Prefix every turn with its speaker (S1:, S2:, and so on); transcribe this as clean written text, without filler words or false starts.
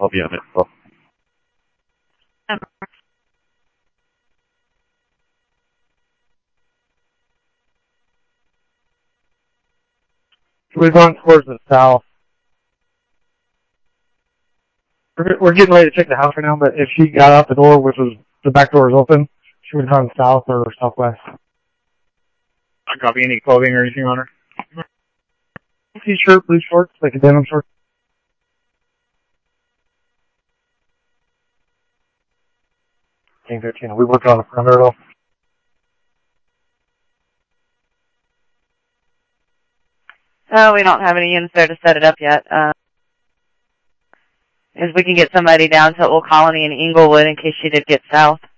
S1: I'll be on it. So.
S2: We've gone towards the south. We're getting ready to check the house right now, but if she got out the door, which was the back door is open, she would have gone south or southwest.
S3: Not copy any clothing or anything on her.
S2: T-shirt, blue shorts, like a denim short. King 13. We worked on the perimeter though.
S4: Oh, we don't have any units there to set it up yet. If we can get somebody down to Old Colony and Inglewood in case she did get south.